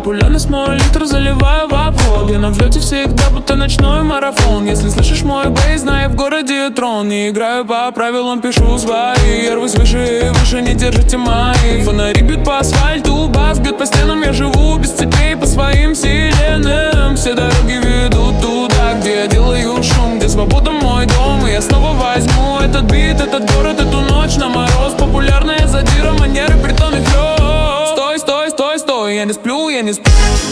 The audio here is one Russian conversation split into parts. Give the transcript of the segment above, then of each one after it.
Популярность мой литр заливаю в обход. Я на взлете всегда, будто ночной марафон. Если слышишь мой бейс, знай, в городе трон. Не играю по правилам, пишу свои. Я рвусь выше и выше, не держите мои. Фонари бьют по асфальту, бас бьет по стенам. Я живу без цепей по своим вселенным. Все дороги ведут туда, где я делаю шум, где свобода мой дом. И я снова возьму этот бит, этот город, эту ночь на мороз. Популярная задира, манеры, притон и флёр. Стой, стой, стой, стой, я не сплю, я не сплю.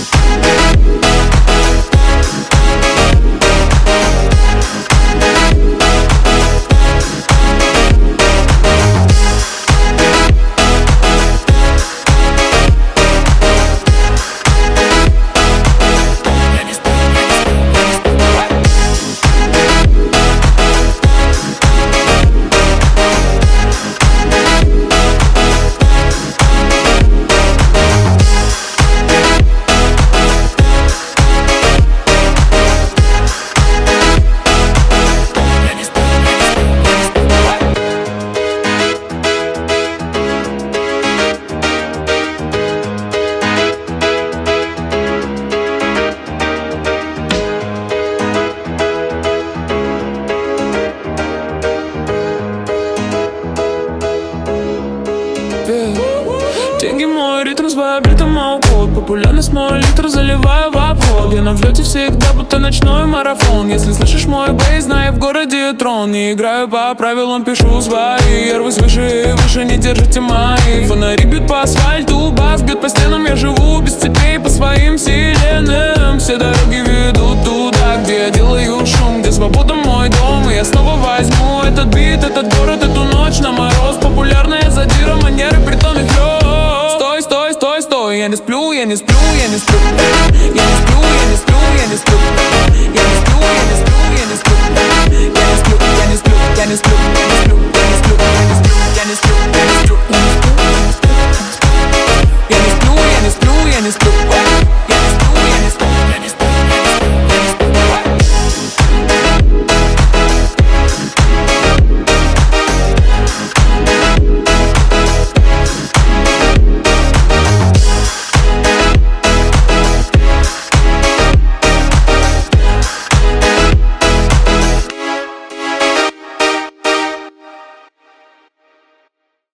Деньги мой ритм, с вайбритом алкоголь. Популярность мой литр заливаю в обход. Я на взлете всегда, будто ночной марафон. Если слышишь мой бейс, знай, в городе трон. Не играю по правилам, пишу свои. Я рвусь выше и выше, не держите мои. Фонари бьют по асфальту, бас бьет по стенам. Я живу без цепей по своим вселенным. Все дороги ведут туда, где я делаю шум, где свобода мой дом. И я снова возьму этот бит, этот город, эту ночь на мороз. Популярная задира, манеры, притон и флёр. Стой, стой, стой, стой, я не сплю, я не сплю, я не сплю. Я не сплю, я не сплю, я не сплю. Я не сплю, я не сплю, я не сплю. Я не сплю, я не сплю, я не сплю.